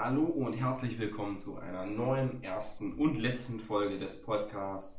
Hallo und herzlich willkommen zu einer neuen, ersten und letzten Folge des Podcasts.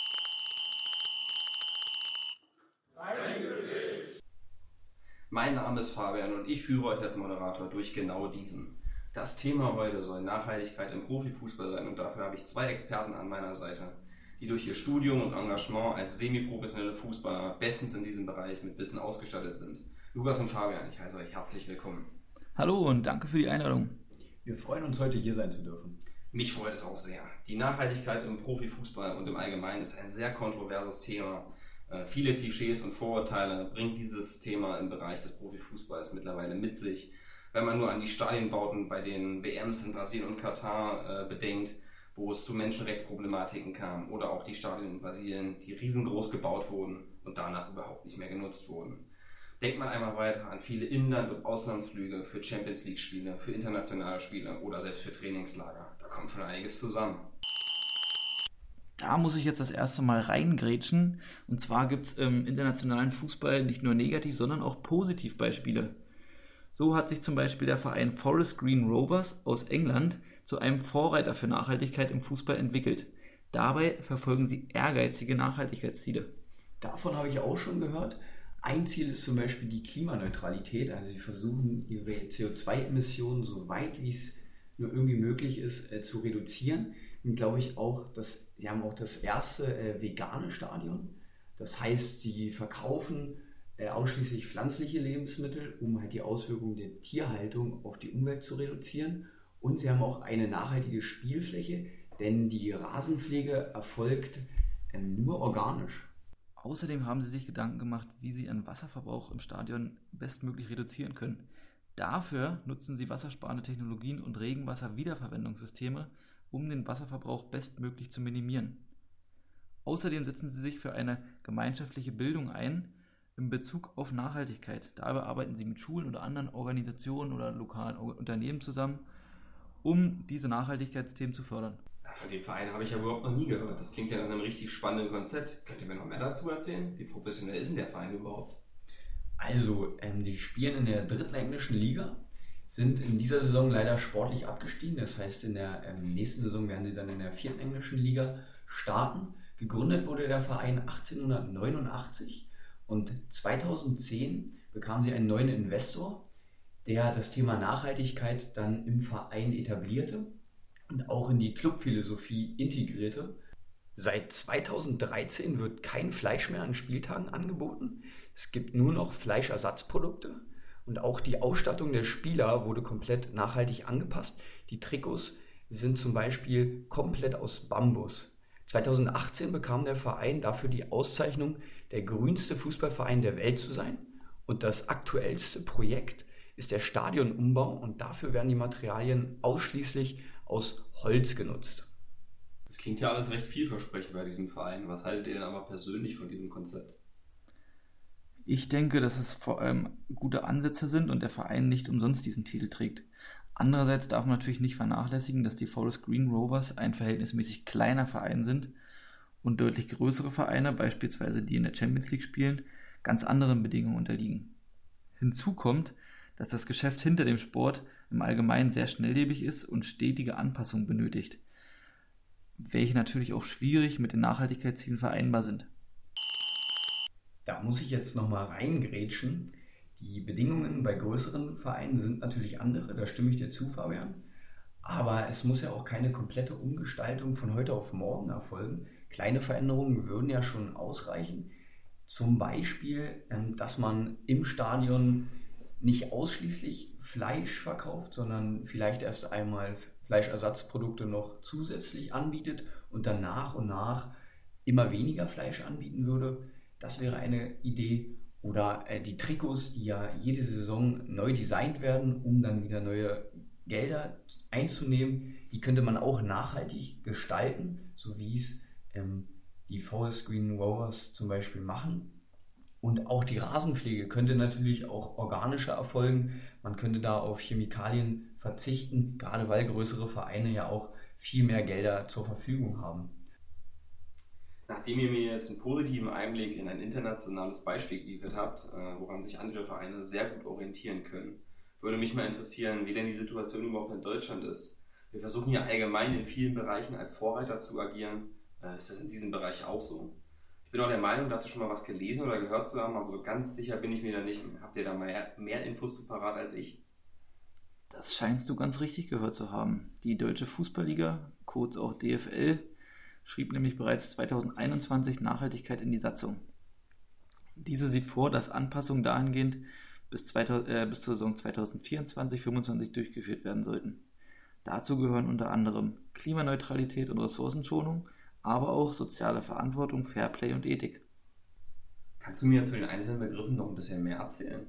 Mein Name ist Fabian und ich führe euch als Moderator durch genau diesen. Das Thema heute soll Nachhaltigkeit im Profifußball sein und dafür habe ich zwei Experten an meiner Seite, die durch ihr Studium und Engagement als semi-professionelle Fußballer bestens in diesem Bereich mit Wissen ausgestattet sind. Lukas und Fabian, ich heiße euch herzlich willkommen. Hallo und danke für die Einladung. Wir freuen uns, heute hier sein zu dürfen. Mich freut es auch sehr. Die Nachhaltigkeit im Profifußball und im Allgemeinen ist ein sehr kontroverses Thema. Viele Klischees und Vorurteile bringt dieses Thema im Bereich des Profifußballs mittlerweile mit sich. Wenn man nur an die Stadienbauten bei den WMs in Brasilien und Katar bedenkt, wo es zu Menschenrechtsproblematiken kam, oder auch die Stadien in Brasilien, die riesengroß gebaut wurden und danach überhaupt nicht mehr genutzt wurden. Denkt man einmal weiter an viele Inland- und Auslandsflüge für Champions-League-Spiele, für internationale Spiele oder selbst für Trainingslager. Da kommt schon einiges zusammen. Da muss ich jetzt das erste Mal reingrätschen. Und zwar gibt es im internationalen Fußball nicht nur Negativ-, sondern auch Positivbeispiele. So hat sich zum Beispiel der Verein Forest Green Rovers aus England zu einem Vorreiter für Nachhaltigkeit im Fußball entwickelt. Dabei verfolgen sie ehrgeizige Nachhaltigkeitsziele. Davon habe ich auch schon gehört. Ein Ziel ist zum Beispiel die Klimaneutralität. Also sie versuchen, ihre CO2-Emissionen so weit wie es nur irgendwie möglich ist zu reduzieren. Und glaube ich auch, dass sie haben auch das erste vegane Stadion. Das heißt, sie verkaufen ausschließlich pflanzliche Lebensmittel, um halt die Auswirkungen der Tierhaltung auf die Umwelt zu reduzieren. Und sie haben auch eine nachhaltige Spielfläche, denn die Rasenpflege erfolgt nur organisch. Außerdem haben sie sich Gedanken gemacht, wie sie ihren Wasserverbrauch im Stadion bestmöglich reduzieren können. Dafür nutzen sie wassersparende Technologien und Regenwasser-Wiederverwendungssysteme, um den Wasserverbrauch bestmöglich zu minimieren. Außerdem setzen sie sich für eine gemeinschaftliche Bildung ein in Bezug auf Nachhaltigkeit. Dabei arbeiten sie mit Schulen oder anderen Organisationen oder lokalen Unternehmen zusammen, um diese Nachhaltigkeitsthemen zu fördern. Von dem Verein habe ich ja überhaupt noch nie gehört. Das klingt ja nach einem richtig spannenden Konzept. Könnt ihr mir noch mehr dazu erzählen? Wie professionell ist denn der Verein überhaupt? Also, die spielen in der 3. englischen Liga, sind in dieser Saison leider sportlich abgestiegen. Das heißt, in der nächsten Saison werden sie dann in der 4. englischen Liga starten. Gegründet wurde der Verein 1889 und 2010 bekam sie einen neuen Investor, der das Thema Nachhaltigkeit dann im Verein etablierte und auch in die Clubphilosophie integrierte. Seit 2013 wird kein Fleisch mehr an Spieltagen angeboten. Es gibt nur noch Fleischersatzprodukte und auch die Ausstattung der Spieler wurde komplett nachhaltig angepasst. Die Trikots sind zum Beispiel komplett aus Bambus. 2018 bekam der Verein dafür die Auszeichnung, der grünste Fußballverein der Welt zu sein. Und das aktuellste Projekt ist der Stadionumbau und dafür werden die Materialien ausschließlich aus Holz genutzt. Das klingt ja alles recht vielversprechend bei diesem Verein. Was haltet ihr denn aber persönlich von diesem Konzept? Ich denke, dass es vor allem gute Ansätze sind und der Verein nicht umsonst diesen Titel trägt. Andererseits darf man natürlich nicht vernachlässigen, dass die Forest Green Rovers ein verhältnismäßig kleiner Verein sind und deutlich größere Vereine, beispielsweise die in der Champions League spielen, ganz anderen Bedingungen unterliegen. Hinzu kommt, dass das Geschäft hinter dem Sport im Allgemeinen sehr schnelllebig ist und stetige Anpassungen benötigt, welche natürlich auch schwierig mit den Nachhaltigkeitszielen vereinbar sind. Da muss ich jetzt nochmal reingrätschen. Die Bedingungen bei größeren Vereinen sind natürlich andere, da stimme ich dir zu, Fabian. Aber es muss ja auch keine komplette Umgestaltung von heute auf morgen erfolgen. Kleine Veränderungen würden ja schon ausreichen. Zum Beispiel, dass man im Stadion nicht ausschließlich Fleisch verkauft, sondern vielleicht erst einmal Fleischersatzprodukte noch zusätzlich anbietet und dann nach und nach immer weniger Fleisch anbieten würde. Das wäre eine Idee. Oder die Trikots, die ja jede Saison neu designt werden, um dann wieder neue Gelder einzunehmen, die könnte man auch nachhaltig gestalten, so wie es die Forest Green Rovers zum Beispiel machen. Und auch die Rasenpflege könnte natürlich auch organischer erfolgen. Man könnte da auf Chemikalien verzichten, gerade weil größere Vereine ja auch viel mehr Gelder zur Verfügung haben. Nachdem ihr mir jetzt einen positiven Einblick in ein internationales Beispiel geliefert habt, woran sich andere Vereine sehr gut orientieren können, Würde mich mal interessieren, wie denn die Situation überhaupt in Deutschland ist. Wir versuchen ja allgemein in vielen Bereichen als Vorreiter zu agieren. Ist das in diesem Bereich auch so? Ich bin auch der Meinung, dazu schon mal was gelesen oder gehört zu haben, aber so ganz sicher bin ich mir da nicht. Habt ihr da mal mehr Infos zu parat als ich? Das scheinst du ganz richtig gehört zu haben. Die Deutsche Fußballliga, kurz auch DFL, schrieb nämlich bereits 2021 Nachhaltigkeit in die Satzung. Diese sieht vor, dass Anpassungen dahingehend bis zur Saison 2024-25 durchgeführt werden sollten. Dazu gehören unter anderem Klimaneutralität und Ressourcenschonung, aber auch soziale Verantwortung, Fairplay und Ethik. Kannst du mir zu den einzelnen Begriffen noch ein bisschen mehr erzählen?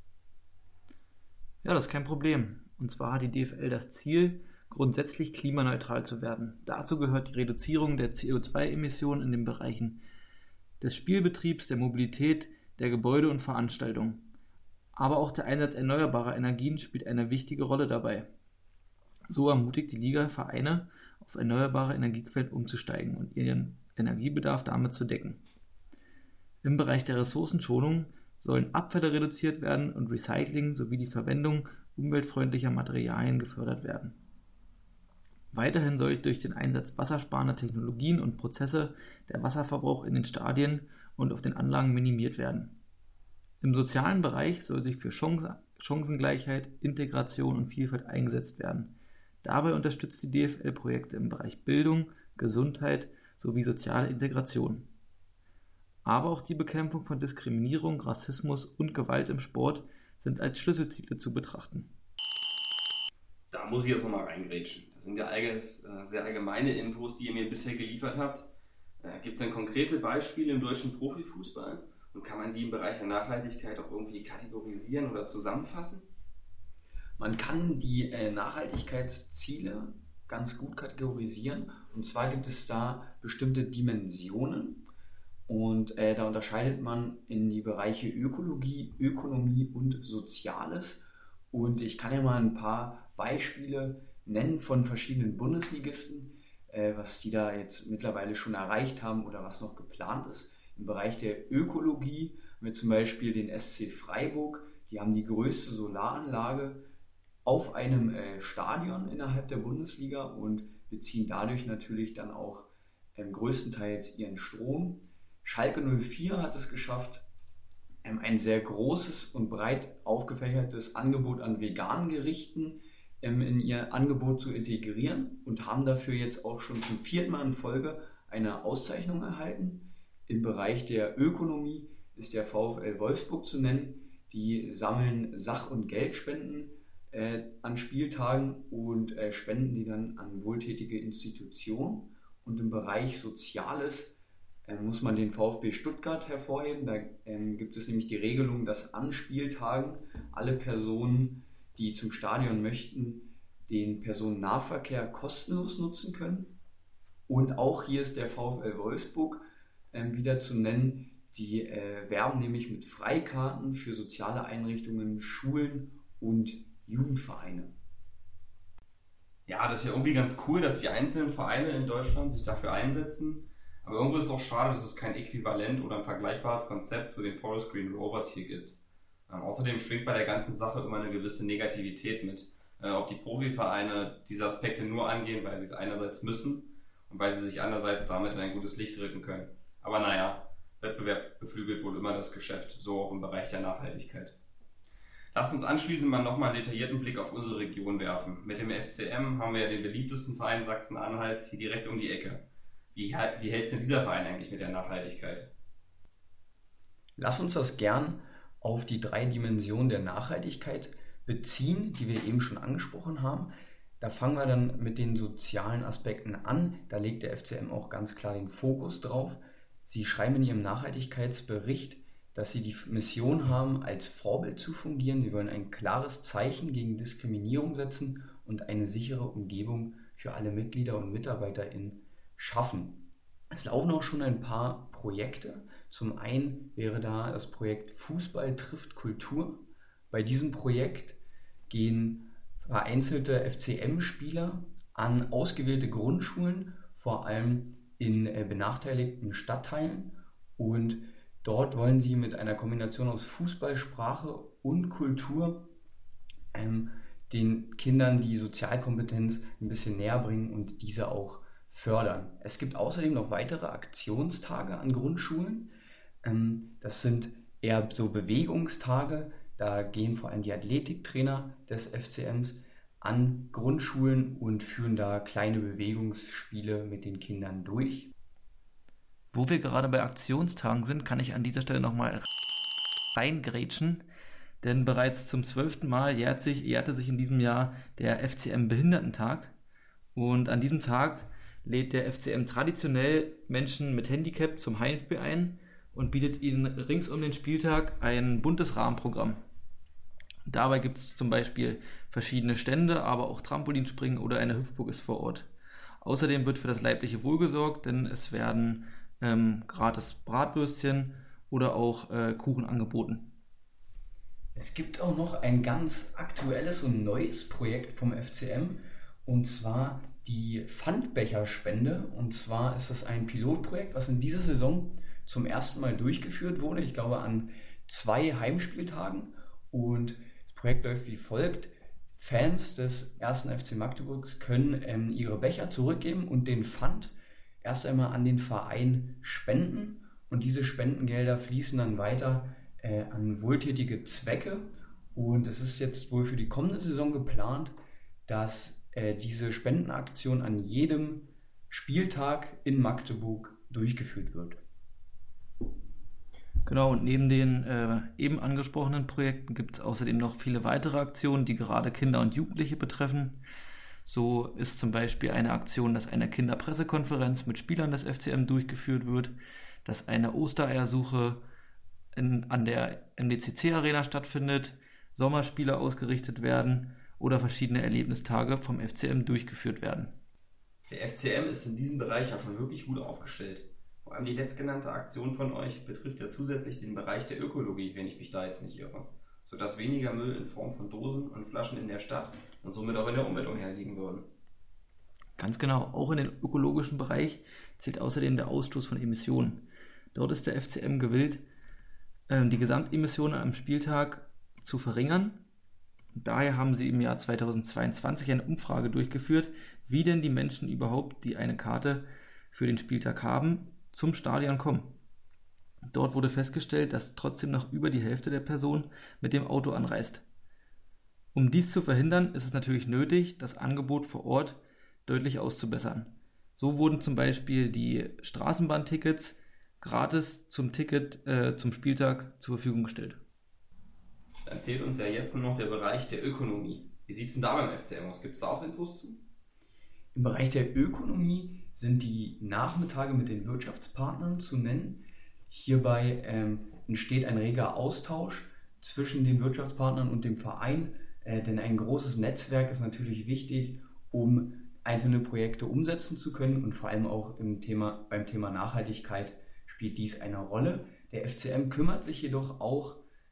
Ja, das ist kein Problem. Und zwar hat die DFL das Ziel, grundsätzlich klimaneutral zu werden. Dazu gehört die Reduzierung der CO2-Emissionen in den Bereichen des Spielbetriebs, der Mobilität, der Gebäude und Veranstaltungen. Aber auch der Einsatz erneuerbarer Energien spielt eine wichtige Rolle dabei. So ermutigt die Liga Vereine, auf erneuerbare Energiequellen umzusteigen und ihren Energiebedarf damit zu decken. Im Bereich der Ressourcenschonung sollen Abfälle reduziert werden und Recycling sowie die Verwendung umweltfreundlicher Materialien gefördert werden. Weiterhin soll durch den Einsatz wassersparender Technologien und Prozesse der Wasserverbrauch in den Stadien und auf den Anlagen minimiert werden. Im sozialen Bereich soll sich für Chancengleichheit, Integration und Vielfalt eingesetzt werden. Dabei unterstützt die DFL Projekte im Bereich Bildung, Gesundheit sowie soziale Integration. Aber auch die Bekämpfung von Diskriminierung, Rassismus und Gewalt im Sport sind als Schlüsselziele zu betrachten. Da muss ich jetzt nochmal reingrätschen. Das sind ja sehr allgemeine Infos, die ihr mir bisher geliefert habt. Gibt es denn konkrete Beispiele im deutschen Profifußball? Und kann man die im Bereich der Nachhaltigkeit auch irgendwie kategorisieren oder zusammenfassen? Man kann die Nachhaltigkeitsziele ganz gut kategorisieren. Und zwar gibt es da bestimmte Dimensionen. Und da unterscheidet man in die Bereiche Ökologie, Ökonomie und Soziales. Und ich kann ja mal ein paar Beispiele nennen von verschiedenen Bundesligisten, was die da jetzt mittlerweile schon erreicht haben oder was noch geplant ist. Im Bereich der Ökologie haben wir zum Beispiel den SC Freiburg. Die haben die größte Solaranlage auf einem Stadion innerhalb der Bundesliga und beziehen dadurch natürlich dann auch größtenteils ihren Strom. Schalke 04 hat es geschafft, ein sehr großes und breit aufgefächertes Angebot an veganen Gerichten in ihr Angebot zu integrieren und haben dafür jetzt auch schon zum 4. Mal in Folge eine Auszeichnung erhalten. Im Bereich der Ökonomie ist der VfL Wolfsburg zu nennen. Die sammeln Sach- und Geldspenden an Spieltagen und spenden die dann an wohltätige Institutionen. Und im Bereich Soziales muss man den VfB Stuttgart hervorheben. Da gibt es nämlich die Regelung, dass an Spieltagen alle Personen, die zum Stadion möchten, den Personennahverkehr kostenlos nutzen können. Und auch hier ist der VfL Wolfsburg wieder zu nennen. Die werben nämlich mit Freikarten für soziale Einrichtungen, Schulen und Jugendvereine. Ja, das ist ja irgendwie ganz cool, dass die einzelnen Vereine in Deutschland sich dafür einsetzen. Aber irgendwo ist es auch schade, dass es kein Äquivalent oder ein vergleichbares Konzept zu den Forest Green Rovers hier gibt. Außerdem schwingt bei der ganzen Sache immer eine gewisse Negativität mit. Ob die Profivereine diese Aspekte nur angehen, weil sie es einerseits müssen und weil sie sich andererseits damit in ein gutes Licht rücken können. Aber naja, Wettbewerb beflügelt wohl immer das Geschäft, so auch im Bereich der Nachhaltigkeit. Lasst uns anschließend mal nochmal einen detaillierten Blick auf unsere Region werfen. Mit dem FCM haben wir ja den beliebtesten Verein Sachsen-Anhalts hier direkt um die Ecke. Wie hält es denn dieser Verein eigentlich mit der Nachhaltigkeit? Lass uns das gern auf die 3 Dimensionen der Nachhaltigkeit beziehen, die wir eben schon angesprochen haben. Da fangen wir dann mit den sozialen Aspekten an. Da legt der FCM auch ganz klar den Fokus drauf. Sie schreiben in ihrem Nachhaltigkeitsbericht, dass sie die Mission haben, als Vorbild zu fungieren. Sie wollen ein klares Zeichen gegen Diskriminierung setzen und eine sichere Umgebung für alle Mitglieder und MitarbeiterInnen schaffen. Es laufen auch schon ein paar Projekte. Zum einen wäre da das Projekt Fußball trifft Kultur. Bei diesem Projekt gehen vereinzelte FCM-Spieler an ausgewählte Grundschulen, vor allem in benachteiligten Stadtteilen, und dort wollen sie mit einer Kombination aus Fußball, Sprache und Kultur den Kindern die Sozialkompetenz ein bisschen näher bringen und diese auch fördern. Es gibt außerdem noch weitere Aktionstage an Grundschulen. Das sind eher so Bewegungstage. Da gehen vor allem die Athletiktrainer des FCMs an Grundschulen und führen da kleine Bewegungsspiele mit den Kindern durch. Wo wir gerade bei Aktionstagen sind, kann ich an dieser Stelle nochmal reingrätschen, denn bereits zum 12. Mal jährte sich in diesem Jahr der FCM Behindertentag und an diesem Tag lädt der FCM traditionell Menschen mit Handicap zum Heimspiel ein und bietet ihnen rings um den Spieltag ein buntes Rahmenprogramm. Dabei gibt es zum Beispiel verschiedene Stände, aber auch Trampolinspringen oder eine Hüpfburg ist vor Ort. Außerdem wird für das leibliche Wohl gesorgt, denn es werden gratis Bratwürstchen oder auch Kuchen angeboten. Es gibt auch noch ein ganz aktuelles und neues Projekt vom FCM, und zwar die Pfandbecherspende. Und zwar ist es ein Pilotprojekt, was in dieser Saison zum ersten Mal durchgeführt wurde. Ich glaube an 2 Heimspieltagen. Und das Projekt läuft wie folgt. Fans des 1. FC Magdeburg können ihre Becher zurückgeben und den Pfand erst einmal an den Verein spenden. Und diese Spendengelder fließen dann weiter an wohltätige Zwecke. Und es ist jetzt wohl für die kommende Saison geplant, dass diese Spendenaktion an jedem Spieltag in Magdeburg durchgeführt wird. Genau, und neben den eben angesprochenen Projekten gibt es außerdem noch viele weitere Aktionen, die gerade Kinder und Jugendliche betreffen. So ist zum Beispiel eine Aktion, dass eine Kinderpressekonferenz mit Spielern des FCM durchgeführt wird, dass eine Ostereiersuche an der MDCC-Arena stattfindet, Sommerspiele ausgerichtet werden oder verschiedene Erlebnistage vom FCM durchgeführt werden. Der FCM ist in diesem Bereich ja schon wirklich gut aufgestellt. Vor allem die letztgenannte Aktion von euch betrifft ja zusätzlich den Bereich der Ökologie, wenn ich mich da jetzt nicht irre, sodass weniger Müll in Form von Dosen und Flaschen in der Stadt und somit auch in der Umwelt umherliegen würden. Ganz genau, auch in den ökologischen Bereich zählt außerdem der Ausstoß von Emissionen. Dort ist der FCM gewillt, die Gesamtemissionen am Spieltag zu verringern. Daher haben sie im Jahr 2022 eine Umfrage durchgeführt, wie denn die Menschen überhaupt, die eine Karte für den Spieltag haben, zum Stadion kommen. Dort wurde festgestellt, dass trotzdem noch über die Hälfte der Personen mit dem Auto anreist. Um dies zu verhindern, ist es natürlich nötig, das Angebot vor Ort deutlich auszubessern. So wurden zum Beispiel die Straßenbahntickets gratis zum Ticket zum Spieltag zur Verfügung gestellt. Dann fehlt uns ja jetzt nur noch der Bereich der Ökonomie. Wie sieht es denn da beim FCM aus? Gibt es da auch Infos zu? Im Bereich der Ökonomie sind die Nachmittage mit den Wirtschaftspartnern zu nennen. Hierbei entsteht ein reger Austausch zwischen den Wirtschaftspartnern und dem Verein, denn ein großes Netzwerk ist natürlich wichtig, um einzelne Projekte umsetzen zu können, und vor allem auch beim Thema Nachhaltigkeit spielt dies eine Rolle. Der FCM kümmert sich jedoch auch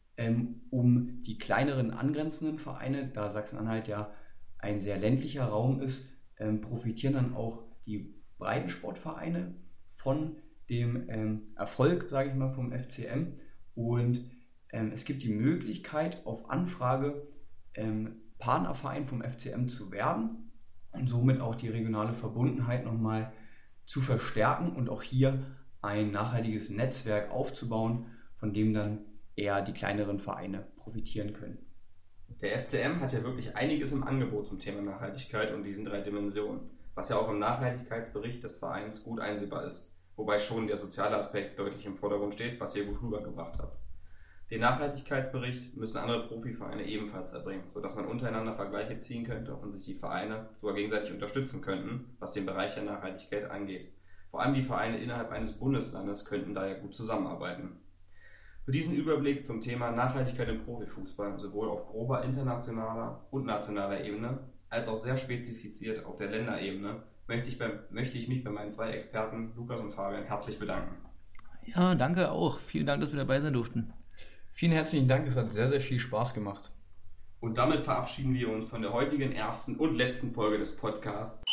um die kleineren angrenzenden Vereine. Da Sachsen-Anhalt ja ein sehr ländlicher Raum ist, profitieren dann auch die Breitensportvereine von dem Erfolg, sage ich mal, vom FCM. Und es gibt die Möglichkeit, auf Anfrage Partnerverein vom FCM zu werden und somit auch die regionale Verbundenheit nochmal zu verstärken und auch hier ein nachhaltiges Netzwerk aufzubauen, von dem dann eher die kleineren Vereine profitieren können. Der FCM hat ja wirklich einiges im Angebot zum Thema Nachhaltigkeit und diesen 3 Dimensionen, was ja auch im Nachhaltigkeitsbericht des Vereins gut einsehbar ist, wobei schon der soziale Aspekt deutlich im Vordergrund steht, was ihr gut rübergebracht habt. Den Nachhaltigkeitsbericht müssen andere Profivereine ebenfalls erbringen, sodass man untereinander Vergleiche ziehen könnte und sich die Vereine sogar gegenseitig unterstützen könnten, was den Bereich der Nachhaltigkeit angeht. Vor allem die Vereine innerhalb eines Bundeslandes könnten daher gut zusammenarbeiten. Für diesen Überblick zum Thema Nachhaltigkeit im Profifußball, sowohl auf grober internationaler und nationaler Ebene, als auch sehr spezifiziert auf der Länderebene, möchte ich mich bei meinen 2 Experten, Lukas und Fabian, herzlich bedanken. Ja, danke auch. Vielen Dank, dass wir dabei sein durften. Vielen herzlichen Dank, es hat sehr, sehr viel Spaß gemacht. Und damit verabschieden wir uns von der heutigen ersten und letzten Folge des Podcasts.